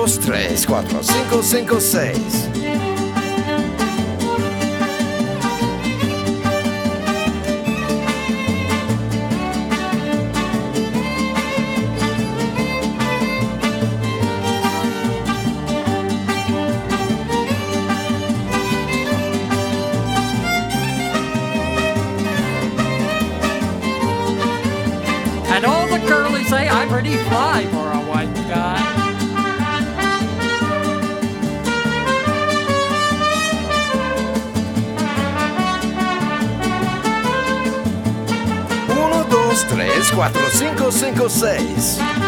2, 3, 4, 5, 5, 6. And all the girlies say I'm pretty fly for a white guy. Uno, 2, 3, 4, 5, 5, 6.